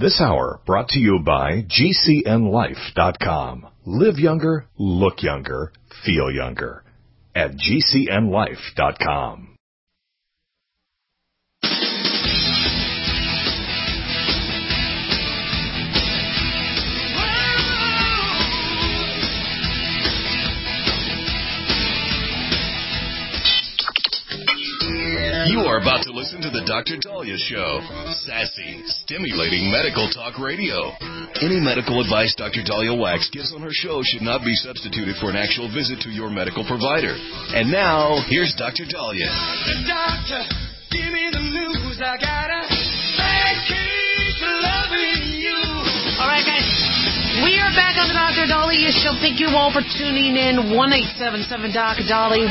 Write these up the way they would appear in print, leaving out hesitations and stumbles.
This hour brought to you by GCNLife.com. Live younger, look younger, feel younger. At GCNLife.com. You are about to listen to the Dr. Dahlia Show. Sassy, stimulating medical talk radio. Any medical advice Dr. Dahlia Wax gives on her show should not be substituted for an actual visit to your medical provider. And now, here's Dr. Dahlia. Doctor, give me the news. I gotta keep loving you. All right, guys. We are back on the Dr. Dahlia Show. Thank you all for tuning in. 1-877-Doc-Dahlia,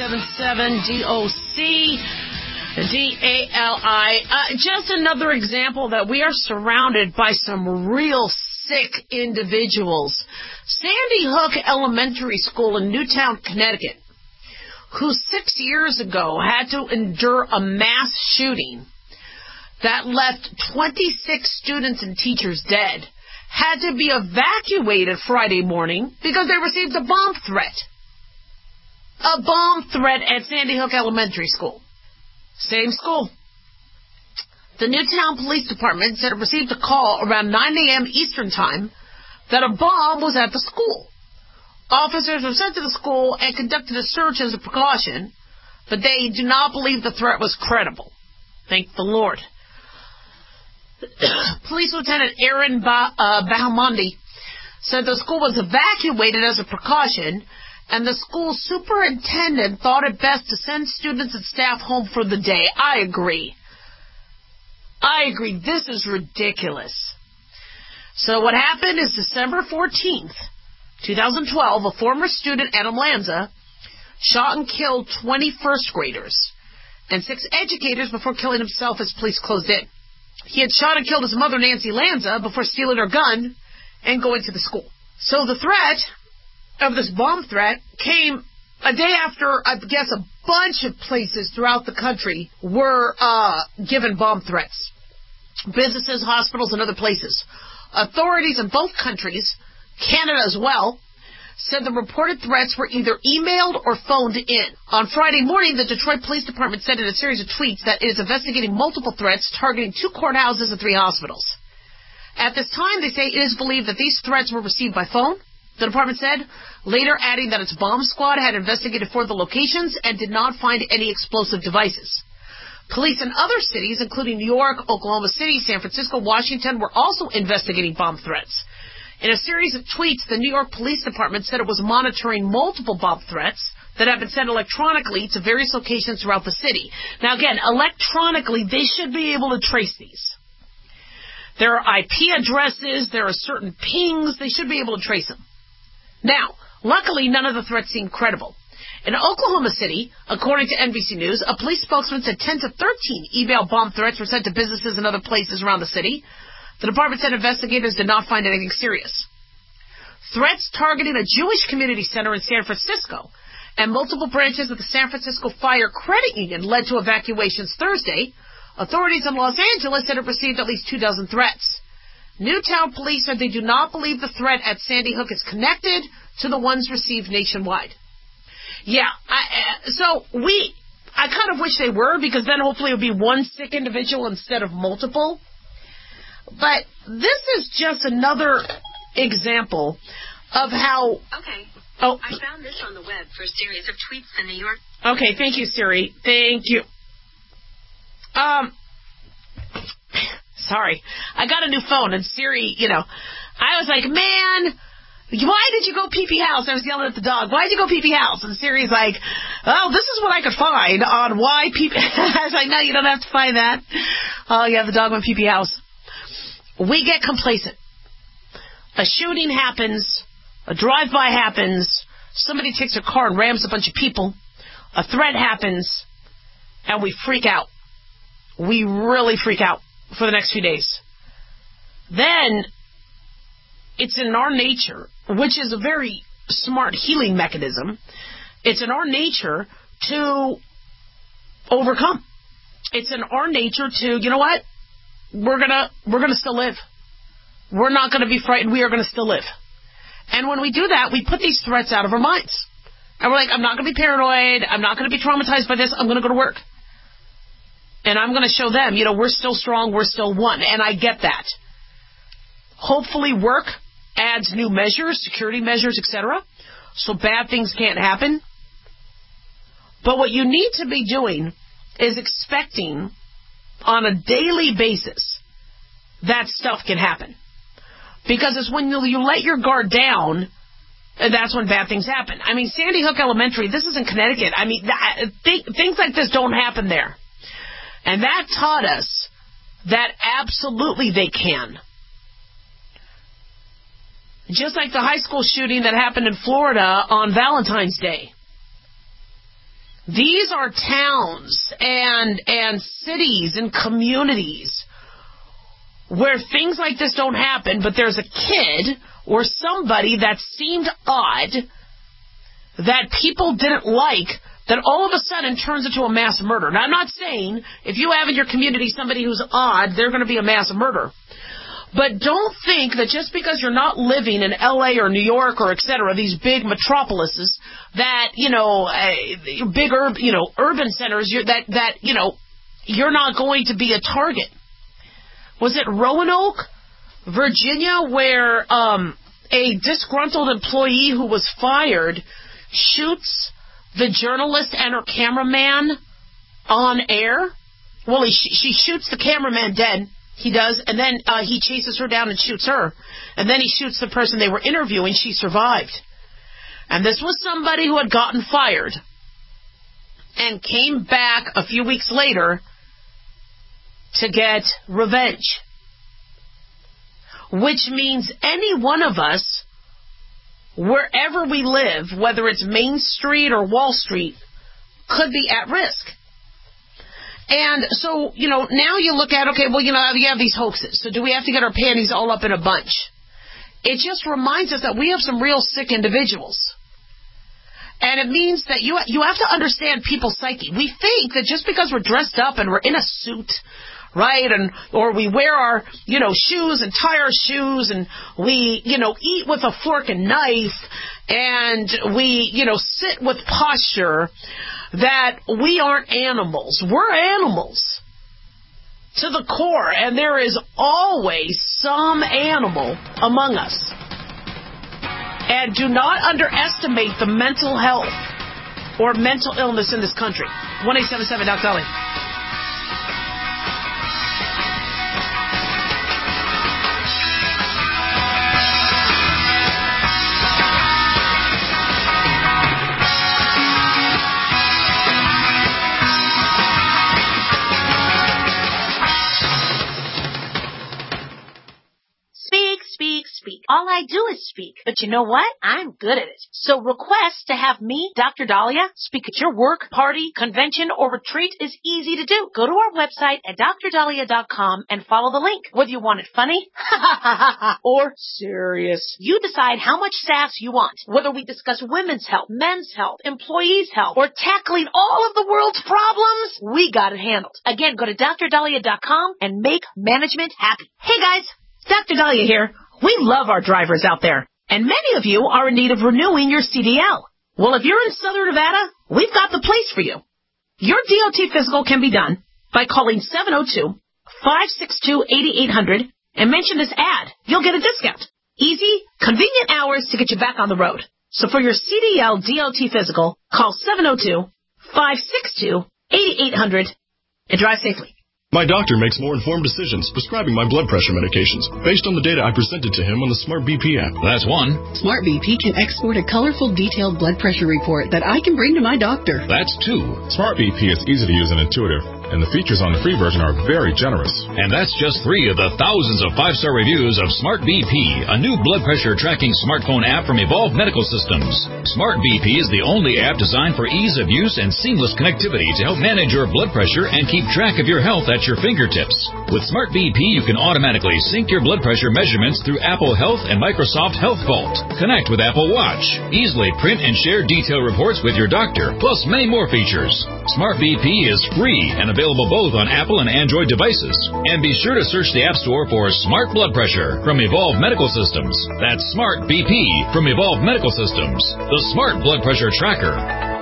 1-877-DOC. D-A-L-I. Just another example that we are surrounded by some real sick individuals. Sandy Hook Elementary School in Newtown, Connecticut, who 6 years ago had to endure a mass shooting that left 26 students and teachers dead, had to be evacuated Friday morning because they received a bomb threat. A bomb threat at Sandy Hook Elementary School. Same school. The Newtown Police Department said it received a call around 9 a.m. Eastern Time that a bomb was at the school. Officers were sent to the school and conducted a search as a precaution, but they do not believe the threat was credible. Thank the Lord. Police Lieutenant Aaron Bahamondi said the school was evacuated as a precaution, and the school superintendent thought it best to send students and staff home for the day. I agree. This is ridiculous. So what happened is December 14th, 2012, a former student, Adam Lanza, shot and killed 20 first graders and 6 educators before killing himself as police closed in. He had shot and killed his mother, Nancy Lanza, before stealing her gun and going to the school. So the threat of this bomb threat came a day after, I guess, a bunch of places throughout the country were given bomb threats. Businesses, hospitals, and other places. Authorities in both countries, Canada as well, said the reported threats were either emailed or phoned in. On Friday morning, the Detroit Police Department said in a series of tweets that it is investigating multiple threats targeting 2 courthouses and 3 hospitals. At this time, they say it is believed that these threats were received by phone, the department said, later adding that its bomb squad had investigated for the locations and did not find any explosive devices. Police in other cities, including New York, Oklahoma City, San Francisco, Washington, were also investigating bomb threats. In a series of tweets, the New York Police Department said it was monitoring multiple bomb threats that have been sent electronically to various locations throughout the city. Now, again, electronically, they should be able to trace these. There are IP addresses, there are certain pings, they should be able to trace them. Now, luckily, none of the threats seem credible. In Oklahoma City, according to NBC News, a police spokesman said 10 to 13 email bomb threats were sent to businesses and other places around the city. The department said investigators did not find anything serious. Threats targeting a Jewish community center in San Francisco and multiple branches of the San Francisco Fire Credit Union led to evacuations Thursday. Authorities in Los Angeles said it received at least 24 threats. Newtown police said they do not believe the threat at Sandy Hook is connected to the ones received nationwide. Yeah, I kind of wish they were, because then hopefully it would be one sick individual instead of multiple. But this is just another example of how... Okay. Oh. I found this on the web for a series of tweets in New York. Okay, thank you, Siri. Thank you. Sorry. I got a new phone, and Siri, I was like, man, why did you go pee-pee house? I was yelling at the dog, why did you go pee-pee house? And Siri's like, oh, this is what I could find on why pee-pee... I was like, no, you don't have to find that. Oh, yeah, the dog went pee-pee house. We get complacent. A shooting happens, a drive-by happens, somebody takes their car and rams a bunch of people, a threat happens, and we freak out. We really freak out for the next few days. Then, it's in our nature, which is a very smart healing mechanism, it's in our nature to overcome. It's in our nature to, you know what? We're gonna still live. we're not going to be frightened. We are going to still live. And when we do that, we put these threats out of our minds. And we're like, I'm not going to be paranoid. I'm not going to be traumatized by this. I'm going to go to work. And I'm going to show them, we're still strong. We're still one. And I get that. Hopefully work adds new measures, security measures, etc., so bad things can't happen. But what you need to be doing is expecting on a daily basis that stuff can happen. Because it's when you let your guard down, that's when bad things happen. I mean, Sandy Hook Elementary, this is in Connecticut. I mean, things like this don't happen there. And that taught us that absolutely they can. Just like the high school shooting that happened in Florida on Valentine's Day. These are towns and cities and communities where things like this don't happen, but there's a kid or somebody that seemed odd that people didn't like that all of a sudden turns into a mass murder. Now, I'm not saying if you have in your community somebody who's odd, they're going to be a mass murderer. But don't think that just because you're not living in L.A. or New York or et cetera, these big metropolises, that, big urban centers, that you're not going to be a target. Was it Roanoke, Virginia, where a disgruntled employee who was fired shoots the journalist and her cameraman on air? Well, she shoots the cameraman dead. He does, and then he chases her down and shoots her. And then he shoots the person they were interviewing. She survived. And this was somebody who had gotten fired and came back a few weeks later to get revenge. Which means any one of us, wherever we live, whether it's Main Street or Wall Street, could be at risk. And so, now you look at, okay, well, you have these hoaxes. So do we have to get our panties all up in a bunch? It just reminds us that we have some real sick individuals. And it means that you have to understand people's psyche. We think that just because we're dressed up and we're in a suit, right, or we wear our, shoes and tie our shoes, and we, eat with a fork and knife, and we, sit with posture, that we aren't animals. We're animals to the core, and there is always some animal among us. And do not underestimate the mental health or mental illness in this country. 1-877 Doc Dolly. All I do is speak. But you know what? I'm good at it. So request to have me, Dr. Dahlia, speak at your work, party, convention, or retreat is easy to do. Go to our website at drdahlia.com and follow the link. Whether you want it funny or serious, you decide how much sass you want. Whether we discuss women's health, men's health, employees' health, or tackling all of the world's problems, we got it handled. Again, go to drdahlia.com and make management happy. Hey guys, Dr. Dahlia here. We love our drivers out there, and many of you are in need of renewing your CDL. Well, if you're in Southern Nevada, we've got the place for you. Your DOT physical can be done by calling 702-562-8800 and mention this ad. You'll get a discount. Easy, convenient hours to get you back on the road. So for your CDL DOT physical, call 702-562-8800 and drive safely. My doctor makes more informed decisions prescribing my blood pressure medications based on the data I presented to him on the Smart BP app. That's one. Smart BP can export a colorful, detailed blood pressure report that I can bring to my doctor. That's two. Smart BP is easy to use and intuitive, and the features on the free version are very generous. And that's just 3 of the thousands of 5-star reviews of Smart BP, a new blood pressure tracking smartphone app from Evolve Medical Systems. Smart BP is the only app designed for ease of use and seamless connectivity to help manage your blood pressure and keep track of your health at your fingertips. With Smart BP, you can automatically sync your blood pressure measurements through Apple Health and Microsoft Health Vault. Connect with Apple Watch. Easily print and share detailed reports with your doctor, plus many more features. Smart BP is free and available both on Apple and Android devices. And be sure to search the App Store for Smart Blood Pressure from Evolve Medical Systems. That's Smart BP from Evolve Medical Systems, the Smart Blood Pressure Tracker.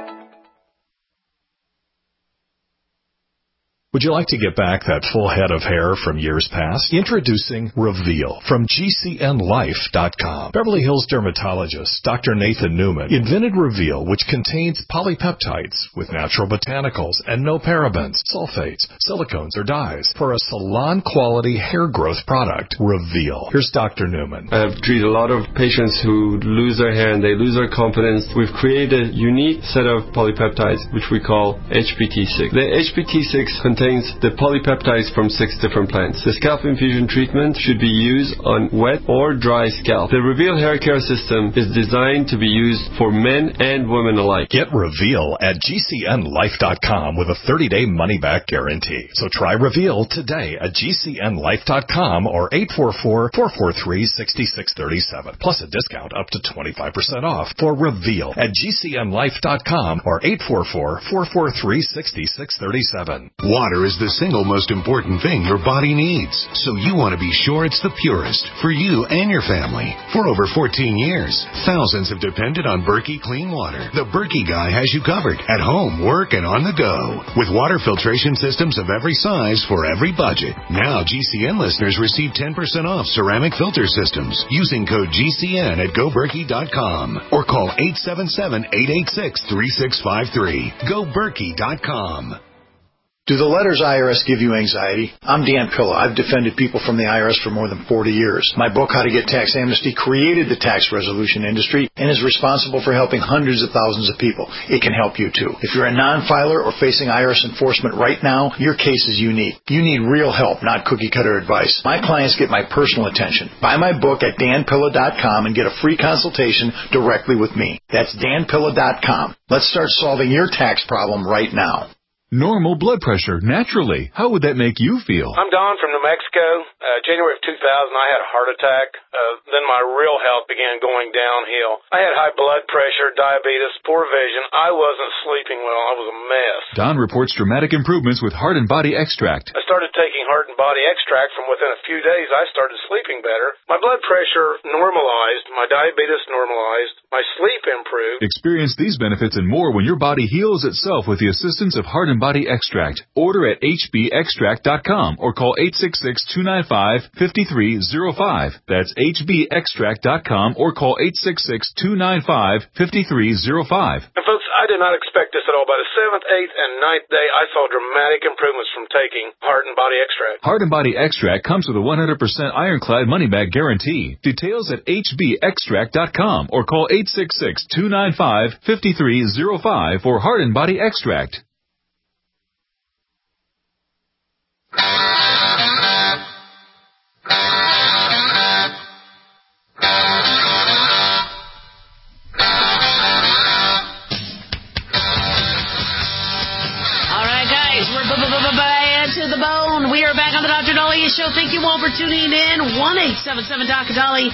Would you like to get back that full head of hair from years past? Introducing Reveal from GCNLife.com. Beverly Hills dermatologist Dr. Nathan Newman invented Reveal, which contains polypeptides with natural botanicals and no parabens, sulfates, silicones, or dyes for a salon-quality hair growth product. Reveal. Here's Dr. Newman. I've treated a lot of patients who lose their hair and they lose their confidence. We've created a unique set of polypeptides, which we call HPT6. The HPT6 contains the polypeptides from 6 different plants. The scalp infusion treatment should be used on wet or dry scalp. The Reveal hair care system is designed to be used for men and women alike. Get Reveal at GCNLife.com with a 30-day money-back guarantee. So try Reveal today at GCNLife.com or 844-443-6637. Plus a discount up to 25% off for Reveal at GCNLife.com or 844-443-6637. Water is the single most important thing your body needs, so you want to be sure it's the purest for you and your family. For over 14 years, thousands have depended on Berkey Clean Water. The Berkey guy has you covered at home, work, and on the go. With water filtration systems of every size for every budget. Now GCN listeners receive 10% off ceramic filter systems using code GCN at GoBerkey.com or call 877-886-3653. GoBerkey.com. Do the letters IRS give you anxiety? I'm Dan Pilla. I've defended people from the IRS for more than 40 years. My book, How to Get Tax Amnesty, created the tax resolution industry and is responsible for helping hundreds of thousands of people. It can help you, too. If you're a non-filer or facing IRS enforcement right now, your case is unique. You need real help, not cookie-cutter advice. My clients get my personal attention. Buy my book at danpilla.com and get a free consultation directly with me. That's danpilla.com. Let's start solving your tax problem right now. Normal blood pressure, naturally. How would that make you feel? I'm Don from New Mexico. January of 2000, I had a heart attack. Then my real health began going downhill. I had high blood pressure, diabetes, poor vision. I wasn't sleeping well. I was a mess. Don reports dramatic improvements with Heart and Body Extract. I started taking Heart and Body Extract. From within a few days, I started sleeping better. My blood pressure normalized. My diabetes normalized. My sleep improved. Experience these benefits and more when your body heals itself with the assistance of Heart and Body Extract. Order at hbextract.com or call 866-295-5305. That's hbextract.com or call 866-295-5305. And folks, I did not expect this at all. By the 7th, 8th, and 9th day, I saw dramatic improvements from taking Heart and Body Extract. Heart and Body Extract comes with a 100% ironclad money-back guarantee. Details at hbextract.com or call 866-295-5305 for Heart and Body Extract. To the bone. We are back on the Dr. Dahlia Show. Thank you all for tuning in. 1-877-Dr.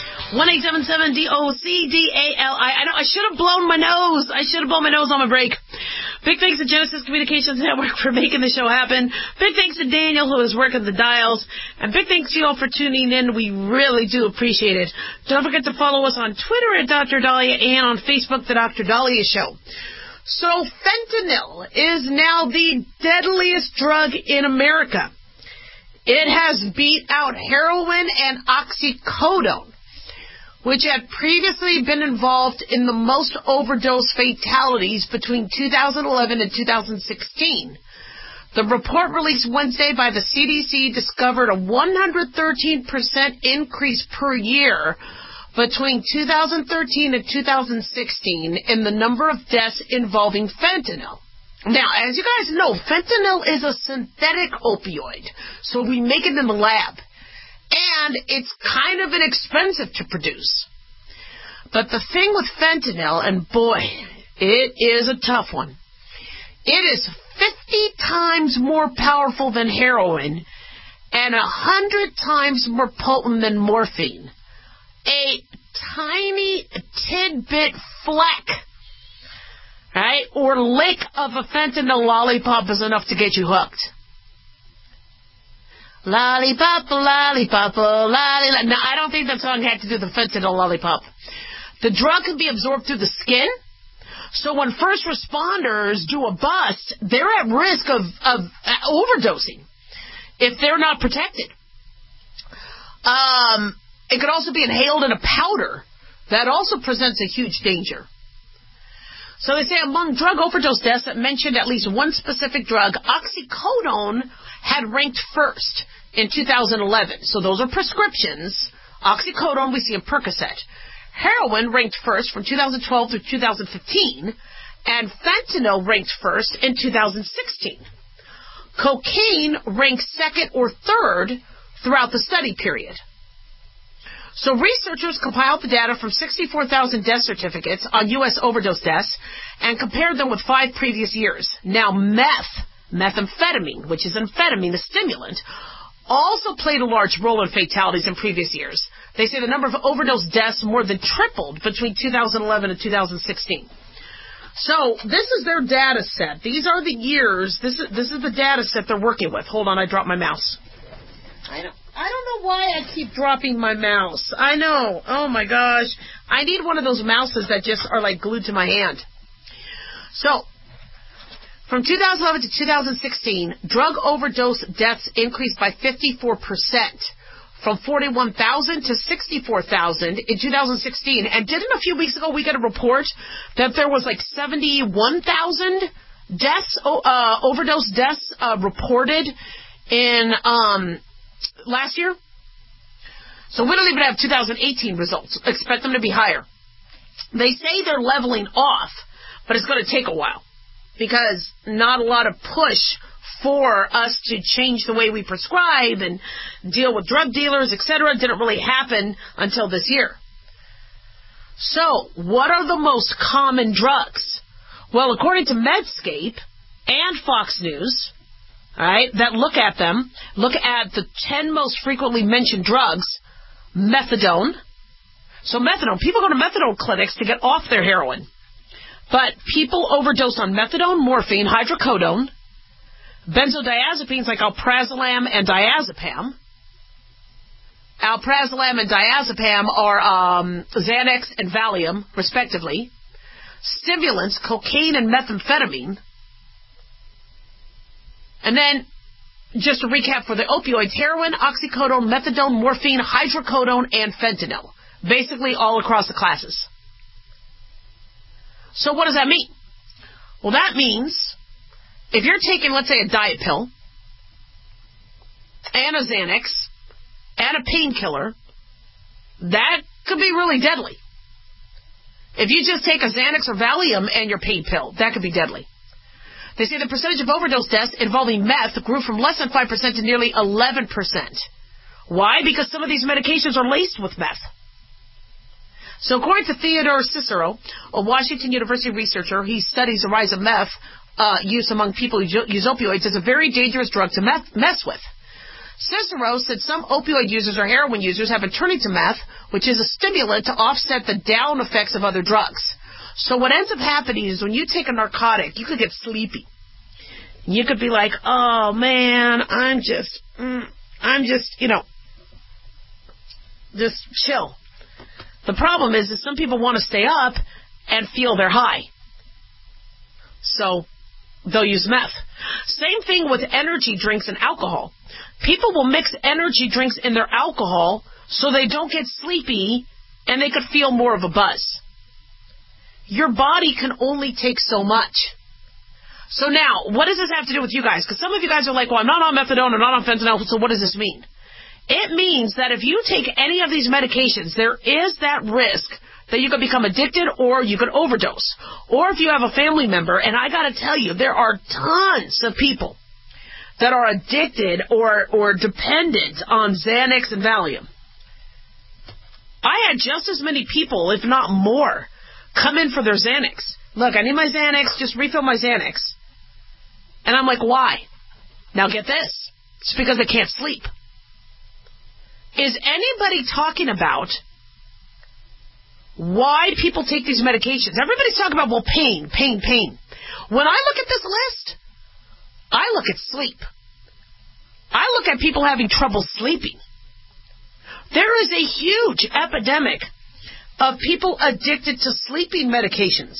1-877-DOCDALI. I know I should have blown my nose. I should have blown my nose on my break. Big thanks to Genesis Communications Network for making the show happen. Big thanks to Daniel, who is working the dials. And big thanks to you all for tuning in. We really do appreciate it. Don't forget to follow us on Twitter at Dr. Dahlia and on Facebook, The Dr. Dahlia Show. So fentanyl is now the deadliest drug in America. It has beat out heroin and oxycodone, which had previously been involved in the most overdose fatalities between 2011 and 2016. The report released Wednesday by the CDC discovered a 113% increase per year between 2013 and 2016 in the number of deaths involving fentanyl. Now, as you guys know, fentanyl is a synthetic opioid, so we make it in the lab. And it's kind of inexpensive to produce. But the thing with fentanyl, and boy, it is a tough one, it is 50 times more powerful than heroin and 100 times more potent than morphine. A tiny tidbit fleck. Right? Or lick of a fentanyl lollipop is enough to get you hooked. Lollipop, lollipop, lollipop. Now, I don't think that song had to do with the fentanyl lollipop. The drug can be absorbed through the skin. So when first responders do a bust, they're at risk of overdosing if they're not protected. It could also be inhaled in a powder. That also presents a huge danger. So they say among drug overdose deaths that mentioned at least one specific drug, oxycodone had ranked first in 2011. So those are prescriptions. Oxycodone we see in Percocet. Heroin ranked first from 2012 through 2015, and fentanyl ranked first in 2016. Cocaine ranked second or third throughout the study period. So researchers compiled the data from 64,000 death certificates on U.S. overdose deaths and compared them with 5 previous years. Now methamphetamine, which is amphetamine, a stimulant, also played a large role in fatalities in previous years. They say the number of overdose deaths more than tripled between 2011 and 2016. So this is their data set. These are the years. This is the data set they're working with. Hold on, I dropped my mouse. I don't know why I keep dropping my mouse. I know. Oh my gosh. I need one of those mouses that just are like glued to my hand. So, from 2011 to 2016, drug overdose deaths increased by 54%, from 41,000 to 64,000 in 2016. And didn't a few weeks ago we get a report that there was like 71,000 deaths, overdose deaths reported in last year? So we don't even have 2018 results. Expect them to be higher. They say they're leveling off, but it's going to take a while because not a lot of push for us to change the way we prescribe and deal with drug dealers, etc., didn't really happen until this year. So, what are the most common drugs? Well, according to Medscape and Fox News, all right, that look at the 10 most frequently mentioned drugs, methadone. So methadone, people go to methadone clinics to get off their heroin. But people overdose on methadone, morphine, hydrocodone, benzodiazepines like alprazolam and diazepam. Alprazolam and diazepam are Xanax and Valium, respectively. Stimulants, cocaine and methamphetamine. And then, just to recap for the opioids, heroin, oxycodone, methadone, morphine, hydrocodone, and fentanyl. Basically all across the classes. So what does that mean? Well, that means if you're taking, let's say, a diet pill, and a Xanax, and a painkiller, that could be really deadly. If you just take a Xanax or Valium and your pain pill, that could be deadly. They say the percentage of overdose deaths involving meth grew from less than 5% to nearly 11%. Why? Because some of these medications are laced with meth. So according to Theodore Cicero, a Washington University researcher, he studies the rise of meth use among people who use opioids as a very dangerous drug to mess with. Cicero said some opioid users or heroin users have been turning to meth, which is a stimulant to offset the down effects of other drugs. So what ends up happening is when you take a narcotic, you could get sleepy. You could be like, oh man, I'm just, just chill. The problem is that some people want to stay up and feel they're high. So they'll use meth. Same thing with energy drinks and alcohol. People will mix energy drinks in their alcohol so they don't get sleepy and they could feel more of a buzz. Your body can only take so much. So now, what does this have to do with you guys? Because some of you guys are like, well, I'm not on methadone, I'm not on fentanyl, so what does this mean? It means that if you take any of these medications, there is that risk that you could become addicted or you could overdose. Or if you have a family member, and I got to tell you, there are tons of people that are addicted or dependent on Xanax and Valium. I had just as many people, if not more, come in for their Xanax. Look, I need my Xanax, just refill my Xanax. And I'm like, why? Now get this. It's because they can't sleep. Is anybody talking about why people take these medications. Everybody's talking about, well, pain. When I look at this list, I look at sleep. I look at people having trouble sleeping. There is a huge epidemic of people addicted to sleeping medications.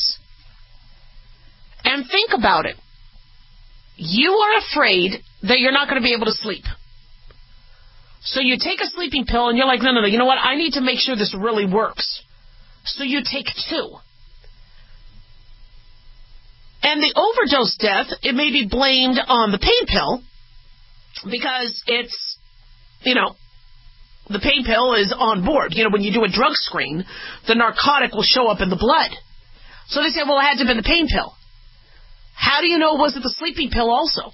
And think about it. You are afraid that you're not going to be able to sleep. So you take a sleeping pill and you're like, no, you know what? I need to make sure this really works. So you take 2. And the overdose death, it may be blamed on the pain pill because it's, the pain pill is on board. When you do a drug screen, the narcotic will show up in the blood. So they say, well, it had to have been the pain pill. How do you know it wasn't the sleeping pill also?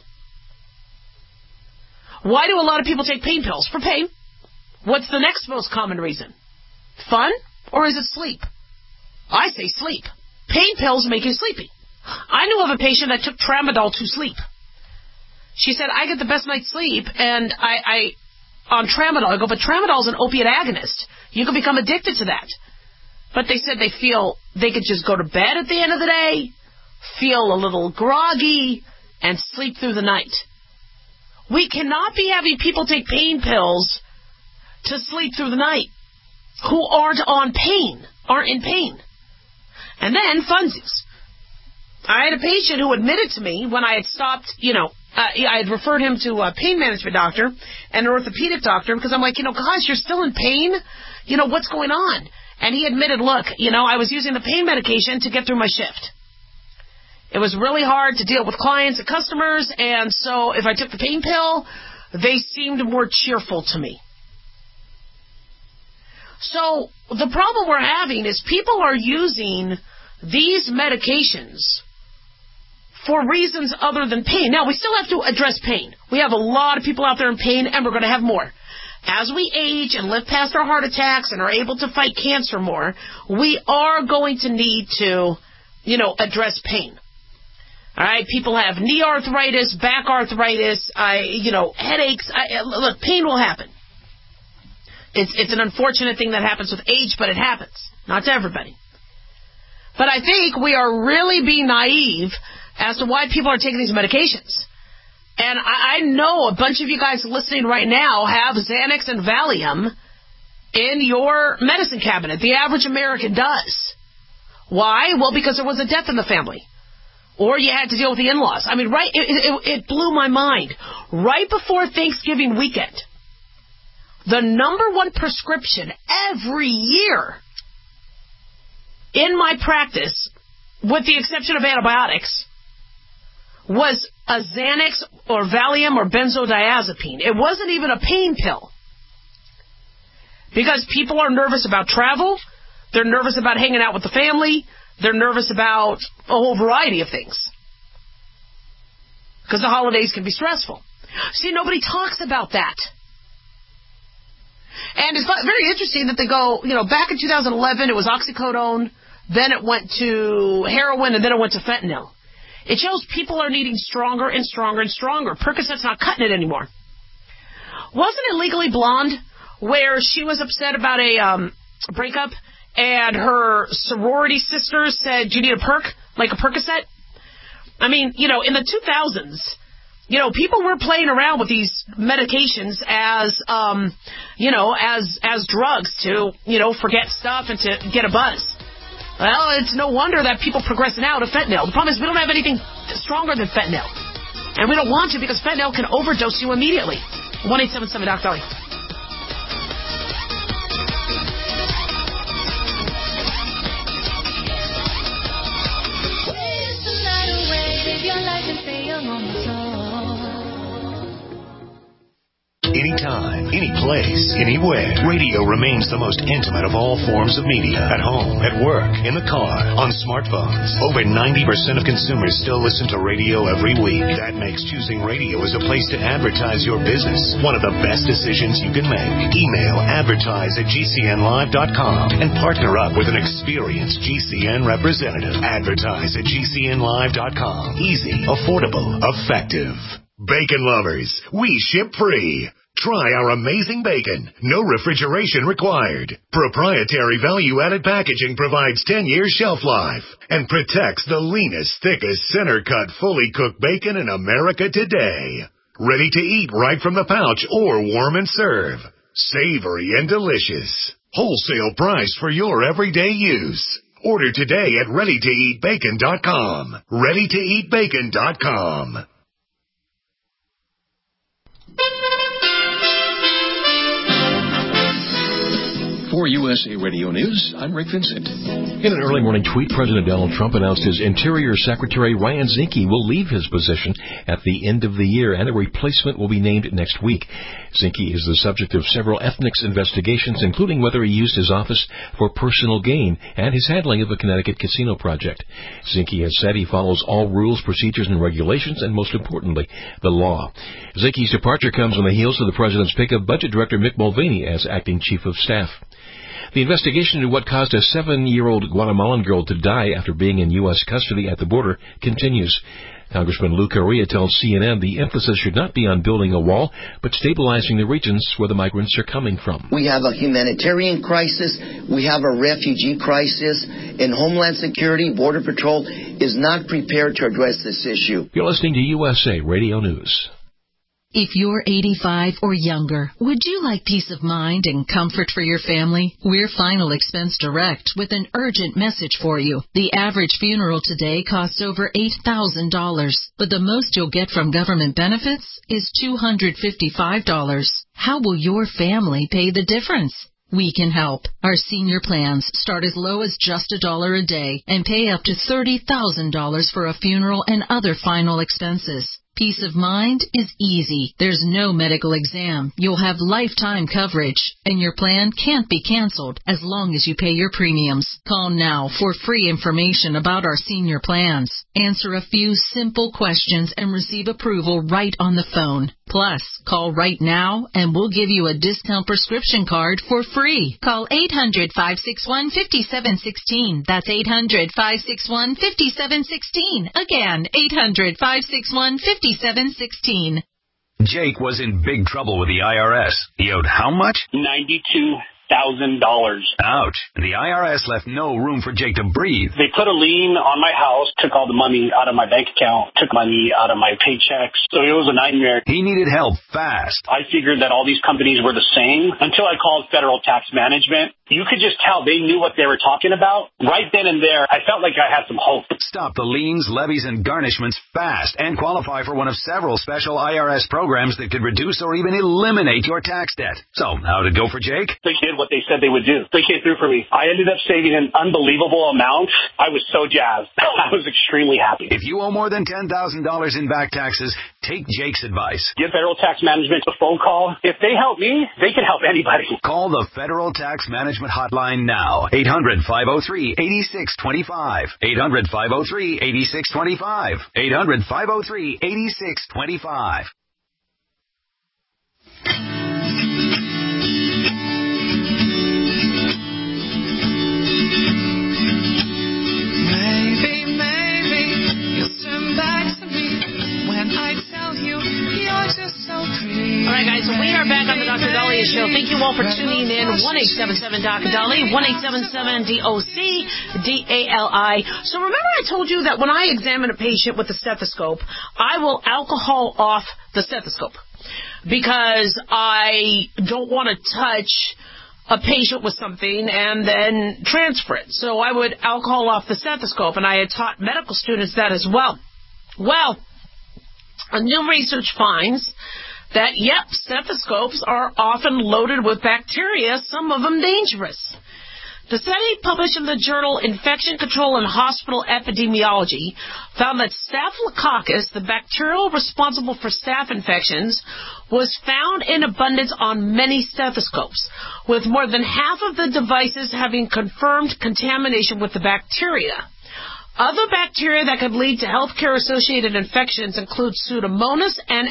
Why do a lot of people take pain pills? For pain. What's the next most common reason? Fun? Or is it sleep? I say sleep. Pain pills make you sleepy. I knew of a patient that took Tramadol to sleep. She said, I get the best night's sleep, and I on Tramadol. I go, but Tramadol is an opiate agonist. You can become addicted to that. But they said they feel they could just go to bed at the end of the day, feel a little groggy, and sleep through the night. We cannot be having people take pain pills to sleep through the night who aren't in pain. And then funsies. I had a patient who admitted to me when I had stopped, I had referred him to a pain management doctor and an orthopedic doctor because I'm like, guys, you're still in pain? What's going on? And he admitted, look, I was using the pain medication to get through my shift. It was really hard to deal with clients and customers, and so if I took the pain pill, they seemed more cheerful to me. So the problem we're having is people are using these medications for reasons other than pain. Now, we still have to address pain. We have a lot of people out there in pain, and we're going to have more. As we age and live past our heart attacks and are able to fight cancer more, we are going to need to, address pain. All right, people have knee arthritis, back arthritis, headaches. Look, pain will happen. It's an unfortunate thing that happens with age, but it happens. Not to everybody. But I think we are really being naive as to why people are taking these medications. And I know a bunch of you guys listening right now have Xanax and Valium in your medicine cabinet. The average American does. Why? Well, because there was a death in the family. Or you had to deal with the in-laws. I mean, it blew my mind. Right before Thanksgiving weekend, the number one prescription every year in my practice, with the exception of antibiotics, was a Xanax or Valium or benzodiazepine. It wasn't even a pain pill. Because people are nervous about travel. They're nervous about hanging out with the family. They're nervous about a whole variety of things. Because the holidays can be stressful. See, nobody talks about that. And it's very interesting that they go, back in 2011, it was oxycodone, then it went to heroin, and then it went to fentanyl. It shows people are needing stronger and stronger and stronger. Percocet's not cutting it anymore. Wasn't it Legally Blonde, where she was upset about a breakup, and her sorority sisters said, do you need a perk, like a Percocet? I mean, in the 2000s, people were playing around with these medications as drugs to, forget stuff and to get a buzz. Well, it's no wonder that people progressing out of fentanyl. The problem is we don't have anything stronger than fentanyl. And we don't want to because fentanyl can overdose you immediately. 1-877-DOC-DOLLY. Anytime, any place, anywhere. Radio remains the most intimate of all forms of media. At home, at work, in the car, on smartphones. Over 90% of consumers still listen to radio every week. That makes choosing radio as a place to advertise your business one of the best decisions you can make. Email advertise@gcnlive.com and partner up with an experienced GCN representative. Advertise@gcnlive.com. Easy, affordable, effective. Bacon lovers, we ship free. Try our amazing bacon. No refrigeration required. Proprietary value-added packaging provides 10 years shelf life and protects the leanest, thickest, center-cut, fully cooked bacon in America today. Ready to eat right from the pouch or warm and serve. Savory and delicious. Wholesale price for your everyday use. Order today at ReadyToEatBacon.com. ReadyToEatBacon.com. For USA Radio News, I'm Rick Vincent. In an early morning tweet, President Donald Trump announced his Interior Secretary Ryan Zinke will leave his position at the end of the year, and a replacement will be named next week. Zinke is the subject of several ethics investigations, including whether he used his office for personal gain and his handling of a Connecticut casino project. Zinke has said he follows all rules, procedures, and regulations, and most importantly, the law. Zinke's departure comes on the heels of the president's pick of Budget Director Mick Mulvaney as acting chief of staff. The investigation into what caused a 7-year-old Guatemalan girl to die after being in U.S. custody at the border continues. Congressman Lou Correa tells CNN the emphasis should not be on building a wall, but stabilizing the regions where the migrants are coming from. We have a humanitarian crisis. We have a refugee crisis. And Homeland Security, Border Patrol is not prepared to address this issue. You're listening to USA Radio News. If you're 85 or younger, would you like peace of mind and comfort for your family? We're Final Expense Direct with an urgent message for you. The average funeral today costs over $8,000, but the most you'll get from government benefits is $255. How will your family pay the difference? We can help. Our senior plans start as low as just $1 a day and pay up to $30,000 for a funeral and other final expenses. Peace of mind is easy. There's no medical exam. You'll have lifetime coverage, and your plan can't be canceled as long as you pay your premiums. Call now for free information about our senior plans. Answer a few simple questions and receive approval right on the phone. Plus, call right now and we'll give you a discount prescription card for free. Call 800-561-5716. That's 800-561-5716. Again, 800-561-5716. Jake was in big trouble with the IRS. He owed how much? $92,000. Ouch. The IRS left no room for Jake to breathe. They put a lien on my house, took all the money out of my bank account, took money out of my paychecks. So it was a nightmare. He needed help fast. I figured that all these companies were the same until I called Federal Tax Management. You could just tell they knew what they were talking about. Right then and there, I felt like I had some hope. Stop the liens, levies, and garnishments fast and qualify for one of several special IRS programs that could reduce or even eliminate your tax debt. So, how'd it go for Jake? They did what they said they would do. They came through for me. I ended up saving an unbelievable amount. I was so jazzed. I was extremely happy. If you owe more than $10,000 in back taxes, take Jake's advice. Give Federal Tax Management a phone call. If they help me, they can help anybody. Call the Federal Tax Management hotline now. 800-503-8625. 800-503-8625. 800-503-8625. Maybe you'll turn back to me when I tell you you're just so pretty. All right, guys, so we are back on the Dr. Dahlia Show. Thank you all for tuning in. 1-877-Dr. 1-877-DOC-DALI. So remember I told you that when I examine a patient with a stethoscope, I will alcohol off the stethoscope because I don't want to touch a patient with something and then transfer it. So I would alcohol off the stethoscope, and I had taught medical students that as well. Well, a new research finds that, yep, stethoscopes are often loaded with bacteria, some of them dangerous. The study published in the journal Infection Control and Hospital Epidemiology found that Staphylococcus, the bacterial responsible for staph infections, was found in abundance on many stethoscopes, with more than half of the devices having confirmed contamination with the bacteria. Other bacteria that could lead to healthcare-associated infections include Pseudomonas and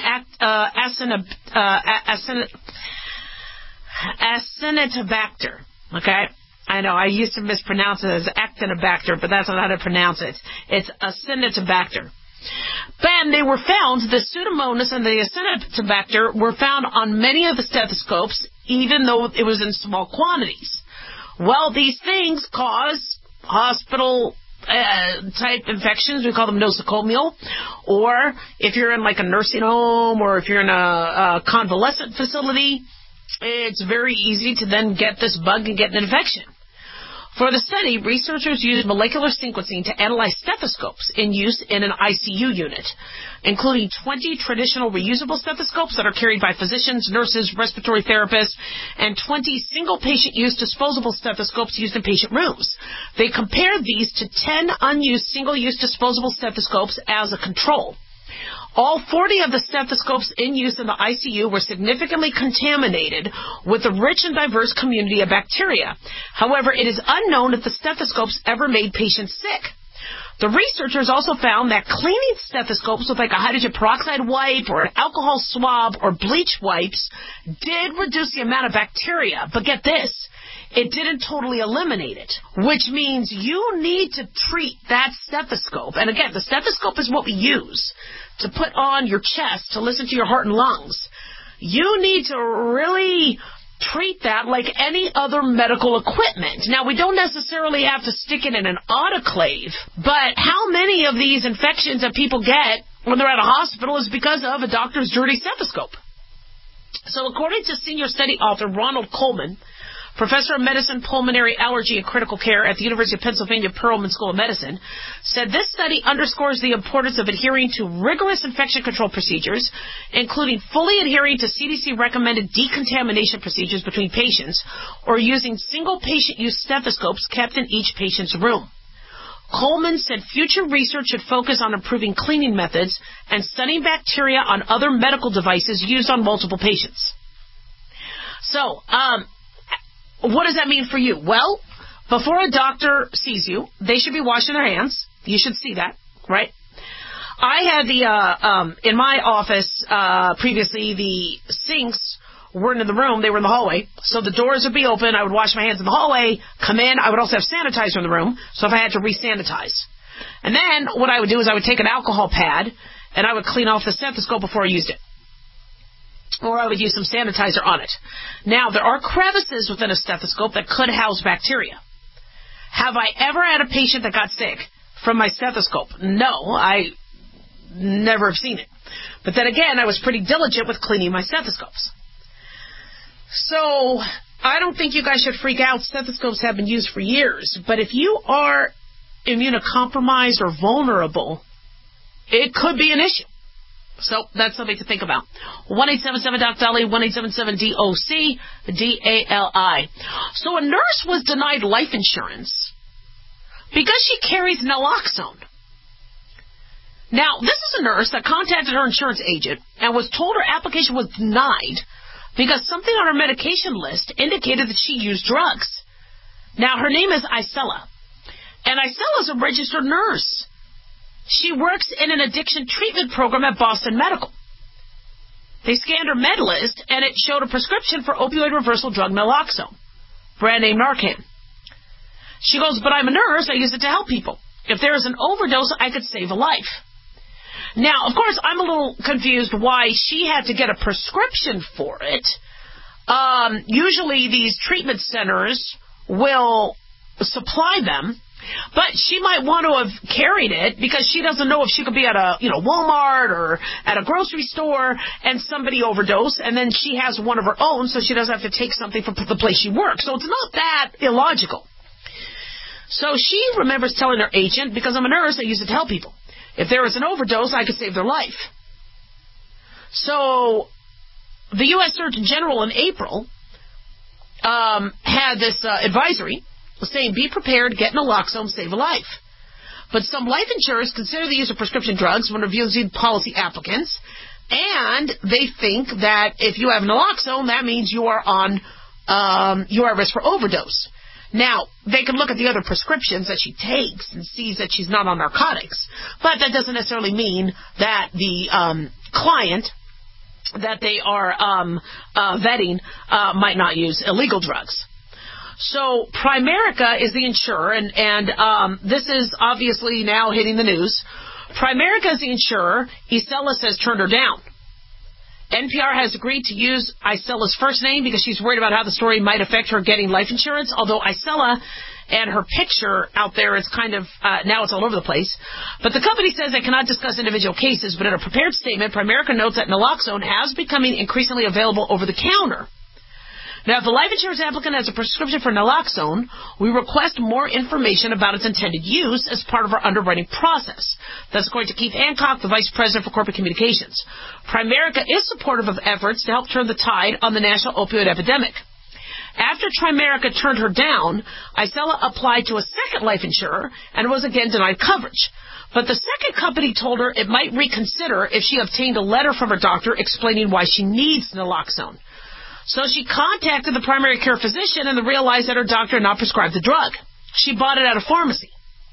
Acinetobacter. Okay? I know, I used to mispronounce it as Actinobacter, but that's not how to pronounce it. It's Acinetobacter. And they were found, the Pseudomonas and the Acinetobacter were found on many of the stethoscopes, even though it was in small quantities. Well, these things cause hospital type infections. We call them nosocomial. Or if you're in like a nursing home or if you're in a convalescent facility, it's very easy to then get this bug and get an infection. For the study, researchers used molecular sequencing to analyze stethoscopes in use in an ICU unit, including 20 traditional reusable stethoscopes that are carried by physicians, nurses, respiratory therapists, and 20 single-patient use disposable stethoscopes used in patient rooms. They compared these to 10 unused single-use disposable stethoscopes as a control. All 40 of the stethoscopes in use in the ICU were significantly contaminated with a rich and diverse community of bacteria. However, it is unknown if the stethoscopes ever made patients sick. The researchers also found that cleaning stethoscopes with like a hydrogen peroxide wipe or an alcohol swab or bleach wipes did reduce the amount of bacteria. But get this, it didn't totally eliminate it, which means you need to treat that stethoscope. And again, the stethoscope is what we use to put on your chest to listen to your heart and lungs. You need to really treat that like any other medical equipment. Now, we don't necessarily have to stick it in an autoclave, but how many of these infections that people get when they're at a hospital is because of a doctor's dirty stethoscope? So according to senior study author Ronald Coleman, professor of medicine, pulmonary allergy, and critical care at the University of Pennsylvania Perelman School of Medicine, said this study underscores the importance of adhering to rigorous infection control procedures, including fully adhering to CDC-recommended decontamination procedures between patients or using single-patient use stethoscopes kept in each patient's room. Coleman said future research should focus on improving cleaning methods and studying bacteria on other medical devices used on multiple patients. So, what does that mean for you? Well, before a doctor sees you, they should be washing their hands. You should see that, right? I had in my office, previously, the sinks weren't in the room. They were in the hallway. So the doors would be open. I would wash my hands in the hallway, come in. I would also have sanitizer in the room, so if I had to re-sanitize. And then what I would do is I would take an alcohol pad, and I would clean off the stethoscope before I used it. Or I would use some sanitizer on it. Now, there are crevices within a stethoscope that could house bacteria. Have I ever had a patient that got sick from my stethoscope? No, I never have seen it. But then again, I was pretty diligent with cleaning my stethoscopes. So, I don't think you guys should freak out. Stethoscopes have been used for years. But if you are immunocompromised or vulnerable, it could be an issue. So that's something to think about. 1-877-DOC-DALI, 1-877-DOC-DALI. So a nurse was denied life insurance because she carries naloxone. Now, this is a nurse that contacted her insurance agent and was told her application was denied because something on her medication list indicated that she used drugs. Now, her name is Isela, and Isela is a registered nurse. She works in an addiction treatment program at Boston Medical. They scanned her med list, and it showed a prescription for opioid reversal drug naloxone, brand name Narcan. She goes, but I'm a nurse. I use it to help people. If there is an overdose, I could save a life. Now, of course, I'm a little confused why she had to get a prescription for it. Usually these treatment centers will supply them. But she might want to have carried it because she doesn't know if she could be at a Walmart or at a grocery store and somebody overdose, and then she has one of her own, so she doesn't have to take something from the place she works. So it's not that illogical. So she remembers telling her agent, because I'm a nurse, I use it to help people. If there is an overdose, I could save their life. So the U.S. Surgeon General in April had this advisory saying, be prepared, get naloxone, save a life. But some life insurers consider the use of prescription drugs when reviewing policy applicants, and they think that if you have naloxone, that means you are at risk for overdose. Now, they can look at the other prescriptions that she takes and sees that she's not on narcotics, but that doesn't necessarily mean that the client that they are vetting might not use illegal drugs. So Primerica is the insurer, and this is obviously now hitting the news. Primerica is the insurer. Iselis has turned her down. NPR has agreed to use Isela's first name because she's worried about how the story might affect her getting life insurance, although Isela and her picture out there is kind of, now it's all over the place. But the company says they cannot discuss individual cases, but in a prepared statement, Primerica notes that naloxone has becoming increasingly available over the counter. Now, if the life insurance applicant has a prescription for naloxone, we request more information about its intended use as part of our underwriting process. That's according to Keith Hancock, the Vice President for Corporate Communications. Primerica is supportive of efforts to help turn the tide on the national opioid epidemic. After Primerica turned her down, Isela applied to a second life insurer and was again denied coverage. But the second company told her it might reconsider if she obtained a letter from her doctor explaining why she needs naloxone. So she contacted the primary care physician and realized that her doctor had not prescribed the drug. She bought it at a pharmacy.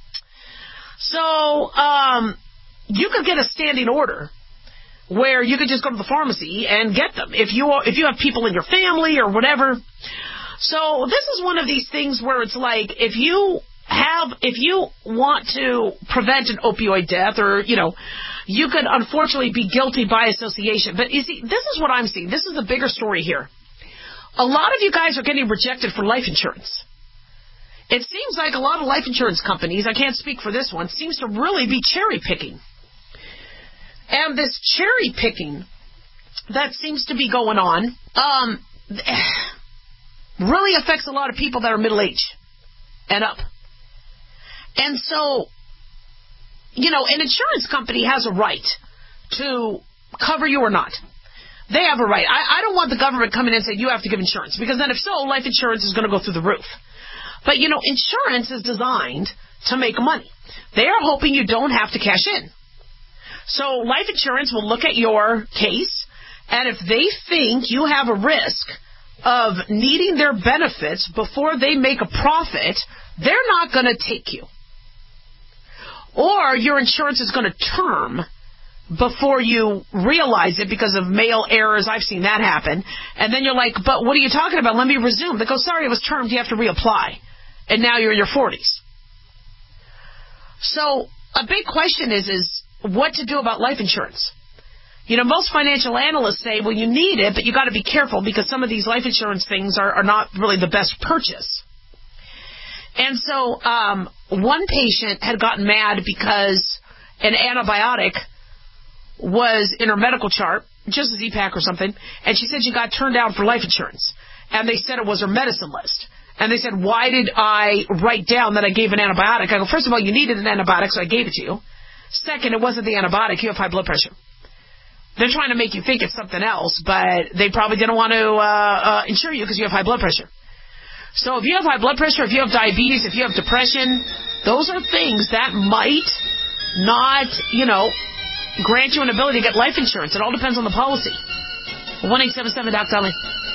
So you could get a standing order where you could just go to the pharmacy and get them if you have people in your family or whatever. So this is one of these things where it's like if you want to prevent an opioid death, or you could unfortunately be guilty by association. But you see, this is what I'm seeing. This is the bigger story here. A lot of you guys are getting rejected for life insurance. It seems like a lot of life insurance companies, I can't speak for this one, seems to really be cherry picking. And this cherry picking that seems to be going on really affects a lot of people that are middle-aged and up. And so, an insurance company has a right to cover you or not. They have a right. I don't want the government coming in and saying you have to give insurance, because then if so, life insurance is going to go through the roof. But, insurance is designed to make money. They are hoping you don't have to cash in. So life insurance will look at your case, and if they think you have a risk of needing their benefits before they make a profit, they're not going to take you. Or your insurance is going to term before you realize it because of mail errors. I've seen that happen. And then you're like, but what are you talking about? Let me resume. They go, sorry, it was termed. You have to reapply. And now you're in your 40s. So a big question is what to do about life insurance. Most financial analysts say, well, you need it, but you got to be careful because some of these life insurance things are not really the best purchase. And so one patient had gotten mad because an antibiotic was in her medical chart, just a Z-Pak or something, and she said she got turned down for life insurance. And they said it was her medicine list. And they said, why did I write down that I gave an antibiotic? I go, first of all, you needed an antibiotic, so I gave it to you. Second, it wasn't the antibiotic. You have high blood pressure. They're trying to make you think it's something else, but they probably didn't want to insure you because you have high blood pressure. So if you have high blood pressure, if you have diabetes, if you have depression, those are things that might not, grant you an ability to get life insurance. It all depends on the policy. 1-877-DOC-DARLING.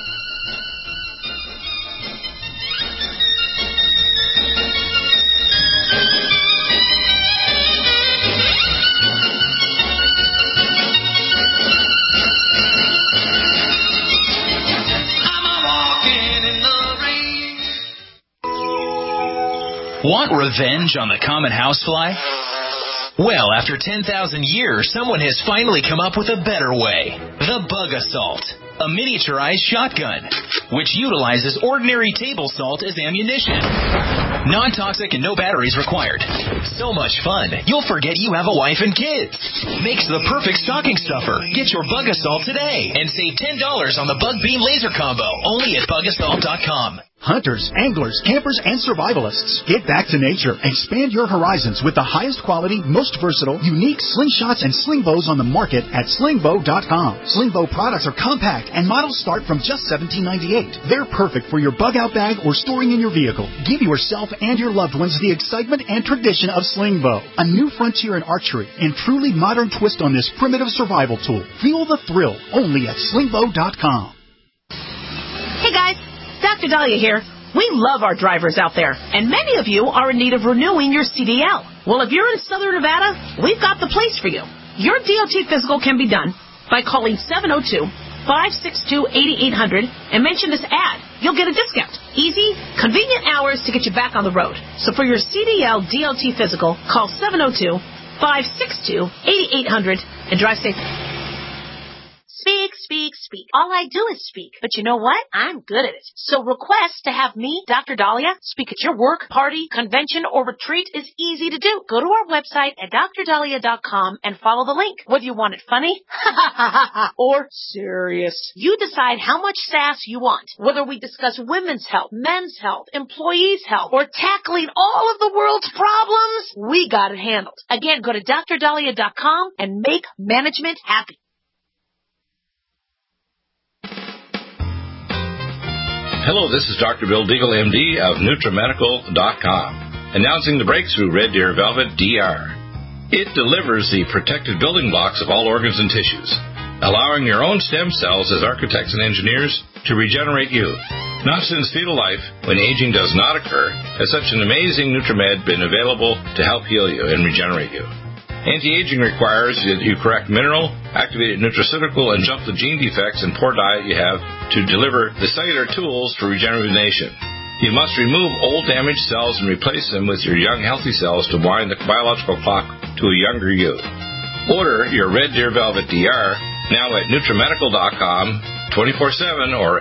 Want revenge on the common housefly? Well, after 10,000 years, someone has finally come up with a better way. The Bug Assault, a miniaturized shotgun, which utilizes ordinary table salt as ammunition. Non-toxic and no batteries required. So much fun, you'll forget you have a wife and kids. Makes the perfect stocking stuffer. Get your Bug Assault today and save $10 on the Bug Beam Laser Combo, only at BugAssault.com. Hunters, anglers, campers, and survivalists. Get back to nature. Expand your horizons with the highest quality, most versatile, unique slingshots and sling bows on the market at slingbow.com. Slingbow products are compact and models start from just $17.98. They're perfect for your bug out bag or storing in your vehicle. Give yourself and your loved ones the excitement and tradition of Slingbow, a new frontier in archery and truly modern twist on this primitive survival tool. Feel the thrill only at slingbow.com. Hey guys. Dr. Dahlia here. We love our drivers out there, and many of you are in need of renewing your CDL. Well, if you're in Southern Nevada, we've got the place for you. Your DOT physical can be done by calling 702-562-8800 and mention this ad. You'll get a discount. Easy, convenient hours to get you back on the road. So for your CDL DOT physical, call 562-8800 and drive safe. Speak, speak, speak. All I do is speak. But you know what? I'm good at it. So request to have me, Dr. Dahlia, speak at your work, party, convention, or retreat is easy to do. Go to our website at drdahlia.com and follow the link. Whether you want it funny or serious, you decide how much sass you want. Whether we discuss women's health, men's health, employees' health, or tackling all of the world's problems, we got it handled. Again, go to drdahlia.com and make management happy. Hello, this is Dr. Bill Deagle, MD of NutriMedical.com, announcing the breakthrough Red Deer Velvet DR. It delivers the protected building blocks of all organs and tissues, allowing your own stem cells as architects and engineers to regenerate you. Not since fetal life, when aging does not occur, has such an amazing NutriMed been available to help heal you and regenerate you. Anti-aging requires that you correct mineral, activated nutraceutical, and jump the gene defects and poor diet you have to deliver the cellular tools for regeneration. You must remove old damaged cells and replace them with your young healthy cells to wind the biological clock to a younger you. Order your Red Deer Velvet DR now at NutriMedical.com 24/7 or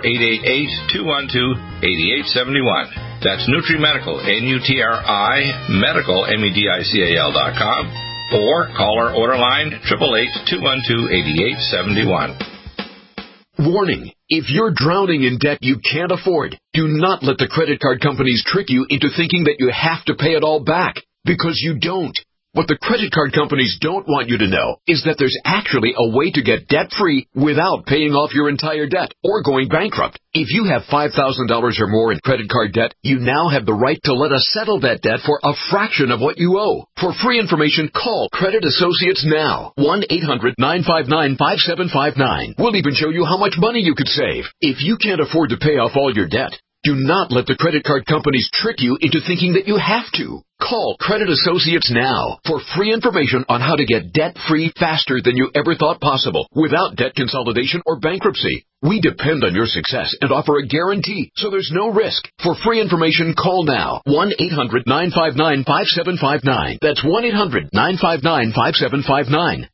888-212-8871. That's NutriMedical, N-U-T-R-I, medical, M-E-D-I-C-A-L.com. Or call our order line 888-212-8871. Warning, if you're drowning in debt you can't afford, do not let the credit card companies trick you into thinking that you have to pay it all back, because you don't. What the credit card companies don't want you to know is that there's actually a way to get debt-free without paying off your entire debt or going bankrupt. If you have $5,000 or more in credit card debt, you now have the right to let us settle that debt for a fraction of what you owe. For free information, call Credit Associates now. 1-800-959-5759. We'll even show you how much money you could save. If you can't afford to pay off all your debt, do not let the credit card companies trick you into thinking that you have to. Call Credit Associates now for free information on how to get debt-free faster than you ever thought possible without debt consolidation or bankruptcy. We depend on your success and offer a guarantee, so there's no risk. For free information, call now. 1-800-959-5759. That's 1-800-959-5759.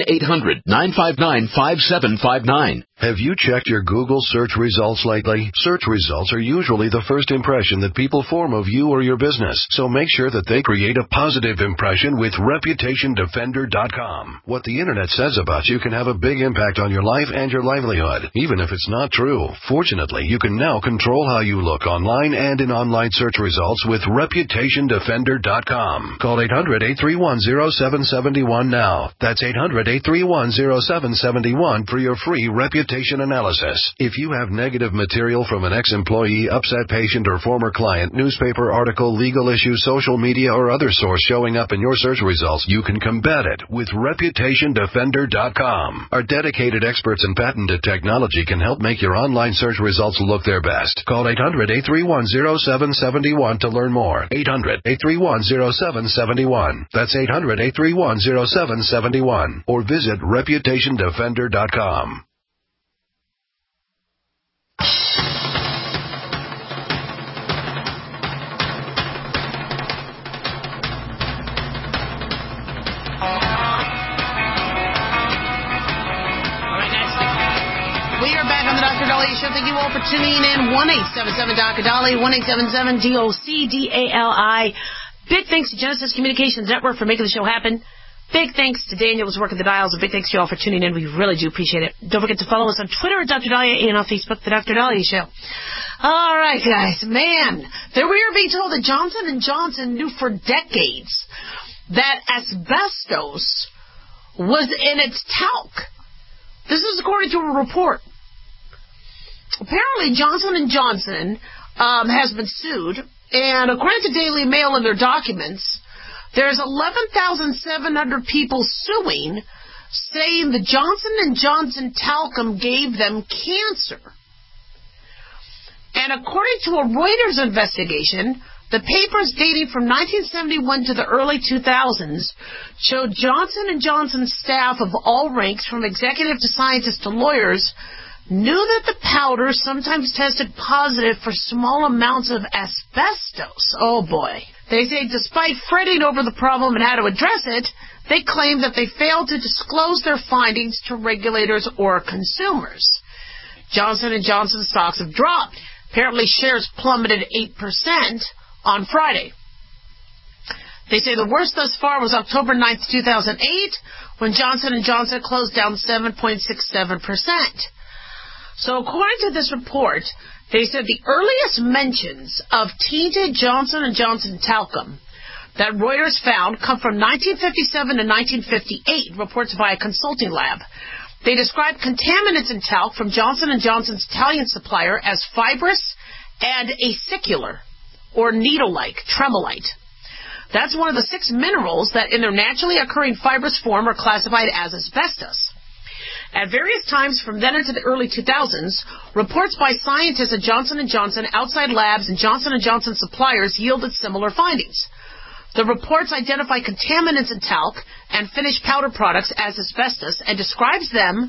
1-800-959-5759. Have you checked your Google search results lately? Search results are usually the first impression that people form of you or your business, so make sure that they create a positive impression with ReputationDefender.com. What the Internet says about you can have a big impact on your life and your livelihood, even if it's not true. Fortunately, you can now control how you look online and in online search results with ReputationDefender.com. Call 800-831-0771 now. That's 800-831-0771 for your free reputation analysis. If you have negative material from an ex-employee, upset patient, or former client, newspaper article, legal issue, social media, or other source showing up in your search results, you can combat it with ReputationDefender.com. Our dedicated experts in patented technology can help make your online search results look their best. Call 800-831-0771 to learn more. 800-831-0771. That's 800-831-0771. Or visit ReputationDefender.com. Show. Thank you all for tuning in. 1-877-DOC-DALI, 1-877-DOC-DALI. Big thanks to Genesis Communications Network for making the show happen. Big thanks to Daniel who's working the dials, and big thanks to you all for tuning in. We really do appreciate it. Don't forget to follow us on Twitter at Dr. Dahlia and on Facebook, The Dr. Dahlia Show. All right, guys. Man, there we are being told that Johnson & Johnson knew for decades that asbestos was in its talc. This is according to a report. Apparently, Johnson & Johnson has been sued, and according to Daily Mail and their documents, there's 11,700 people suing, saying the Johnson & Johnson talcum gave them cancer. And according to a Reuters investigation, the papers dating from 1971 to the early 2000s showed Johnson & Johnson staff of all ranks, from executive to scientists to lawyers, knew that the powder sometimes tested positive for small amounts of asbestos. Oh, boy. They say despite fretting over the problem and how to address it, they claim that they failed to disclose their findings to regulators or consumers. Johnson & Johnson stocks have dropped. Apparently, shares plummeted 8% on Friday. They say the worst thus far was October 9th, 2008, when Johnson & Johnson closed down 7.67%. So according to this report, they said the earliest mentions of tainted Johnson & Johnson talcum that Reuters found come from 1957 to 1958, reports by a consulting lab. They described contaminants in talc from Johnson & Johnson's Italian supplier as fibrous and acicular, or needle-like, tremolite. That's one of the 6 minerals that in their naturally occurring fibrous form are classified as asbestos. At various times from then into the early 2000s, reports by scientists at Johnson & Johnson, outside labs, and Johnson & Johnson suppliers yielded similar findings. The reports identify contaminants in talc and finished powder products as asbestos and describes them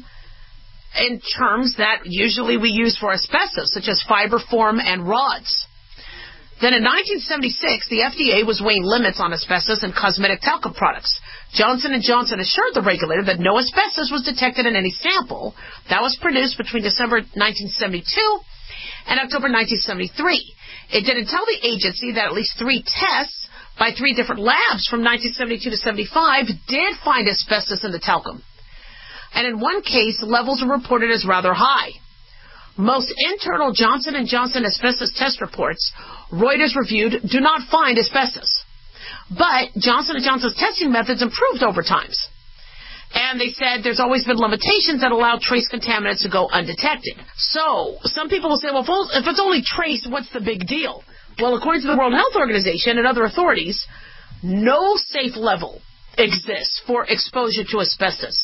in terms that usually we use for asbestos, such as fiber form and rods. Then in 1976, the FDA was weighing limits on asbestos in cosmetic talcum products. Johnson & Johnson assured the regulator that no asbestos was detected in any sample that was produced between December 1972 and October 1973. It didn't tell the agency that at least 3 tests by 3 different labs from 1972 to 75 did find asbestos in the talcum. And in one case, levels were reported as rather high. Most internal Johnson & Johnson asbestos test reports Reuters reviewed do not find asbestos. But Johnson & Johnson's testing methods improved over time. And they said there's always been limitations that allow trace contaminants to go undetected. So some people will say, well, if it's only trace, what's the big deal? Well, according to the World Health Organization and other authorities, no safe level exists for exposure to asbestos.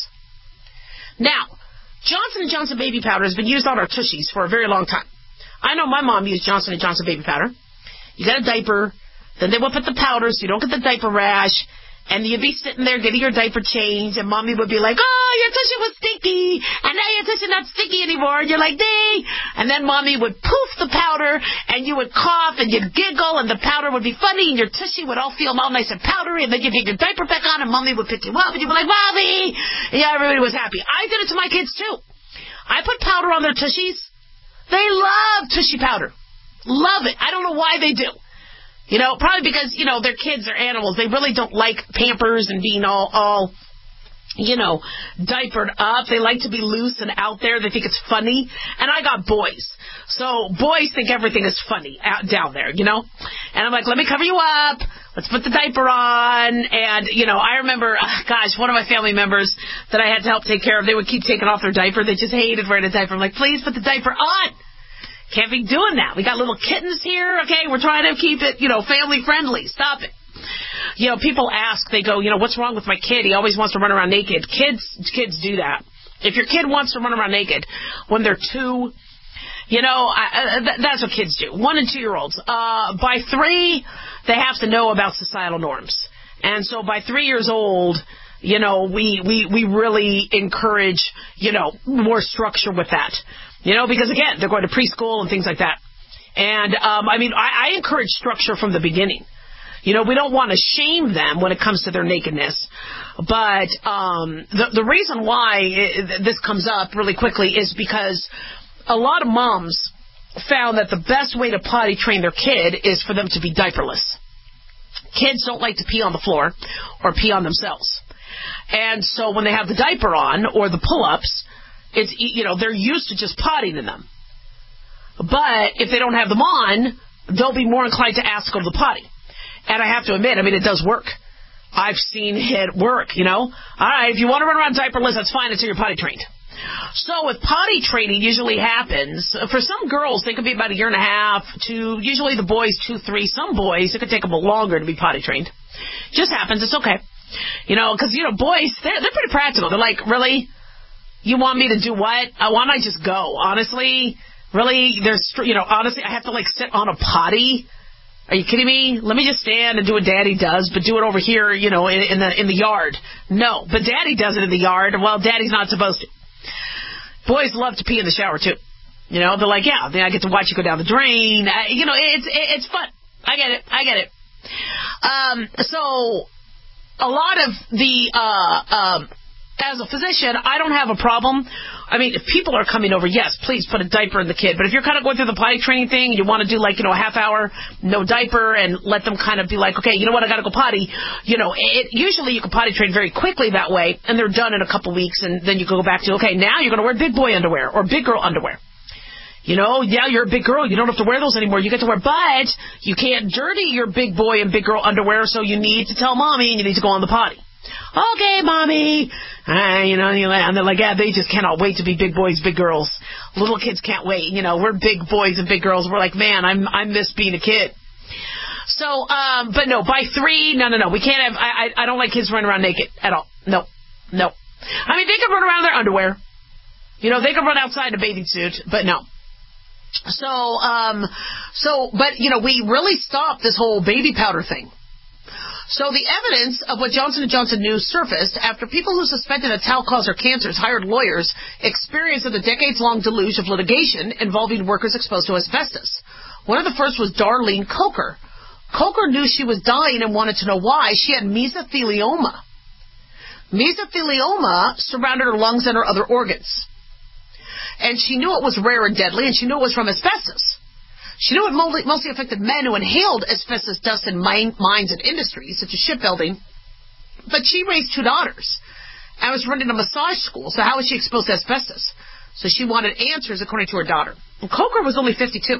Now, Johnson & Johnson baby powder has been used on our tushies for a very long time. I know my mom used Johnson & Johnson baby powder. You got a diaper, then they would put the powder so you don't get the diaper rash, and you'd be sitting there getting your diaper changed, and Mommy would be like, oh, your tushy was sticky, and now your tushy not sticky anymore, and you're like, dang, and then Mommy would poof the powder, and you would cough, and you'd giggle, and the powder would be funny, and your tushy would all feel all nice and powdery, and then you'd get your diaper back on, and Mommy would pick you up, and you'd be like, Mommy, and yeah, everybody was happy. I did it to my kids, too. I put powder on their tushies. They love tushy powder. Love it. I don't know why they do. You know, probably because, you know, their kids are animals. They really don't like Pampers and being all you know, diapered up. They like to be loose and out there. They think it's funny. And I got boys. So boys think everything is funny out down there, you know. And I'm like, let me cover you up. Let's put the diaper on. And, you know, I remember, gosh, one of my family members that I had to help take care of, they would keep taking off their diaper. They just hated wearing a diaper. I'm like, please put the diaper on. Can't be doing that. We got little kittens here, okay? We're trying to keep it, you know, family friendly. Stop it. You know, people ask, they go, you know, what's wrong with my kid? He always wants to run around naked. Kids do that. If your kid wants to run around naked when they're 2, you know, that's what kids do. 1 and 2-year-olds. By 3, they have to know about societal norms. And so by 3 years old, you know, we really encourage, you know, more structure with that. You know, because again, they're going to preschool and things like that. And, I mean, I encourage structure from the beginning. You know, we don't want to shame them when it comes to their nakedness. But the reason why this comes up really quickly is because a lot of moms found that the best way to potty train their kid is for them to be diaperless. Kids don't like to pee on the floor or pee on themselves. And so when they have the diaper on or the pull-ups, it's, you know, they're used to just potting in them. But if they don't have them on, they'll be more inclined to ask to go to the potty. And I have to admit, I mean, it does work. I've seen it work, you know. All right, if you want to run around diaperless, that's fine until you're potty trained. So with potty training usually happens, for some girls, they could be about 1.5 years to, usually the boys 2, 3. Some boys, it could take them longer to be potty trained. Just happens, it's okay. You know, because, you know, boys, they're pretty practical. They're like, really? You want me to do what? Why don't I just go? Honestly, really? You know, honestly, I have to, like, sit on a potty? Are you kidding me? Let me just stand and do what Daddy does, but do it over here, you know, in the yard. No, but Daddy does it in the yard. Well, Daddy's not supposed to. Boys love to pee in the shower, too. You know, they're like, yeah, then I get to watch you go down the drain. You know, it's fun. I get it. So a lot of the, as a physician, I don't have a problem. I mean, if people are coming over, yes, please put a diaper in the kid. But if you're kind of going through the potty training thing and you want to do like, a half hour, no diaper, and let them kind of be like, okay, you know what, I got to go potty. Usually you can potty train very quickly that way, and they're done in a couple weeks, and then you go back to, okay, now you're going to wear big boy underwear or big girl underwear. Yeah, you're a big girl. You don't have to wear those anymore. You get to wear, but you can't dirty your big boy and big girl underwear, so you need to tell mommy and you need to go on the potty. Okay, mommy. And they're like, yeah, they just cannot wait to be big boys, big girls. Little kids can't wait. We're big boys and big girls. We're like, man, I miss being a kid. So, but no, by 3, no. We can't have, I don't like kids running around naked at all. No. I mean, they can run around in their underwear. They can run outside in a bathing suit, but no. But we really stopped this whole baby powder thing. So the evidence of what Johnson & Johnson knew surfaced after people who suspected that talc caused their cancers hired lawyers experienced the decades-long deluge of litigation involving workers exposed to asbestos. One of the first was Darlene Coker. Coker knew she was dying and wanted to know why. She had mesothelioma. Mesothelioma surrounded her lungs and her other organs. And she knew it was rare and deadly, and she knew it was from asbestos. She knew it mostly affected men who inhaled asbestos dust in mines and industries, such as shipbuilding. But she raised 2 daughters and was running a massage school, so how was she exposed to asbestos? So she wanted answers according to her daughter. And Coker was only 52.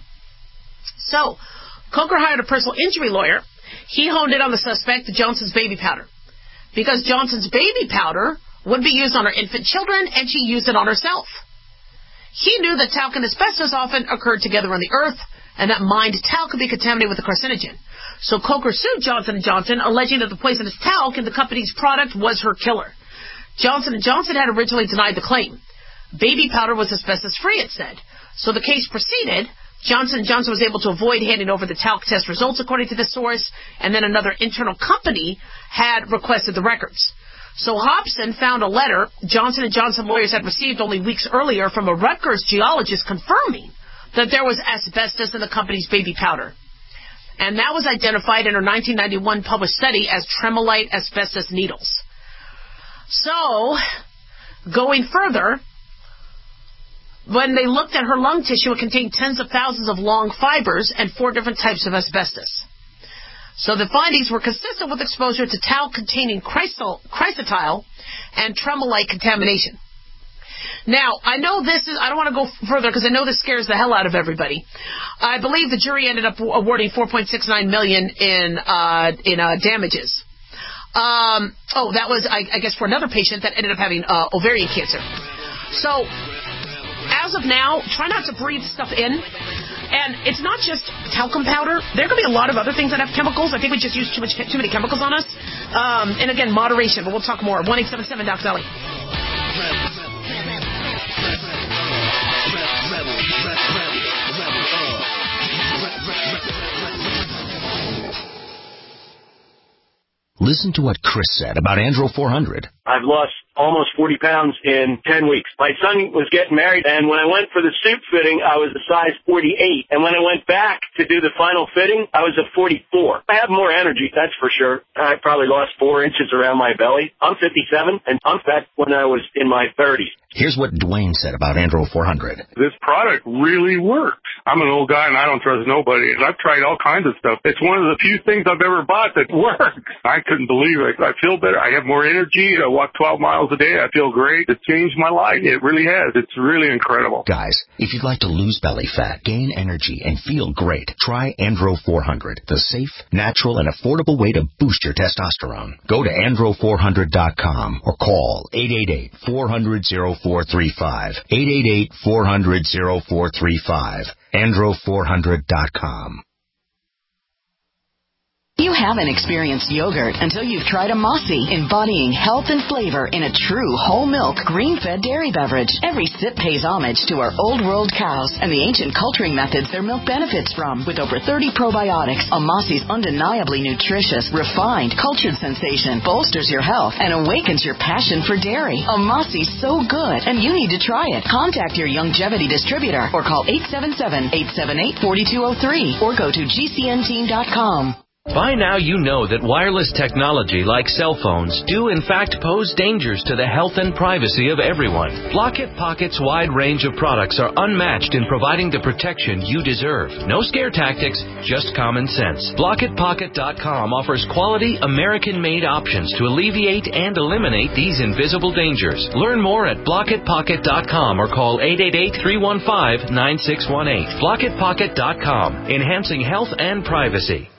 So Coker hired a personal injury lawyer. He honed in on the suspect, Johnson's baby powder. Because Johnson's baby powder would be used on her infant children, and she used it on herself. He knew that talc and asbestos often occurred together on the earth, and that mined talc could be contaminated with a carcinogen. So Coker sued Johnson & Johnson, alleging that the poisonous talc in the company's product was her killer. Johnson & Johnson had originally denied the claim. Baby powder was asbestos-free, it said. So the case proceeded. Johnson & Johnson was able to avoid handing over the talc test results, according to the source, and then another internal company had requested the records. So Hobson found a letter Johnson & Johnson lawyers had received only weeks earlier from a Rutgers geologist confirming that there was asbestos in the company's baby powder. And that was identified in her 1991 published study as tremolite asbestos needles. So, going further, when they looked at her lung tissue, it contained tens of thousands of long fibers and 4 different types of asbestos. So the findings were consistent with exposure to talc-containing chrysotile and tremolite contamination. Now, I know this is, I don't want to go further because I know this scares the hell out of everybody. I believe the jury ended up awarding $4.69 million in damages. That was, I guess, for another patient that ended up having ovarian cancer. So, as of now, try not to breathe stuff in. And it's not just talcum powder. There could be a lot of other things that have chemicals. I think we just use too many chemicals on us. And again, moderation, but we'll talk more. 1-877-DOC-SALLY. Listen to what Chris said about Andro 400. I've lost almost 40 pounds in 10 weeks. My son was getting married, and when I went for the suit fitting, I was a size 48. And when I went back to do the final fitting, I was a 44. I have more energy, that's for sure. I probably lost 4 inches around my belly. I'm 57, and I'm fat when I was in my 30s. Here's what Dwayne said about Andro 400. This product really works. I'm an old guy, and I don't trust nobody. I've tried all kinds of stuff. It's one of the few things I've ever bought that works. I couldn't believe it. I feel better. I have more energy. I walk 12 miles a day. I feel great. It changed my life. It really has. It's really incredible. Guys, if you'd like to lose belly fat, gain energy, and feel great, try Andro 400, the safe, natural, and affordable way to boost your testosterone. Go to andro400.com or call 888-400-0435. 888-400-0435. andro400.com. You haven't experienced yogurt until you've tried a Mossy, embodying health and flavor in a true whole milk, green-fed dairy beverage. Every sip pays homage to our old world cows and the ancient culturing methods their milk benefits from. With over 30 probiotics, a Mossy's undeniably nutritious, refined, cultured sensation bolsters your health and awakens your passion for dairy. A Mossy's so good, and you need to try it. Contact your Youngevity distributor or call 877-878-4203 or go to gcnteam.com. By now you know that wireless technology like cell phones do in fact pose dangers to the health and privacy of everyone. Blockit Pocket's wide range of products are unmatched in providing the protection you deserve. No scare tactics, just common sense. BlockitPocket.com offers quality American-made options to alleviate and eliminate these invisible dangers. Learn more at BlockitPocket.com or call 888-315-9618. BlockitPocket.com, enhancing health and privacy.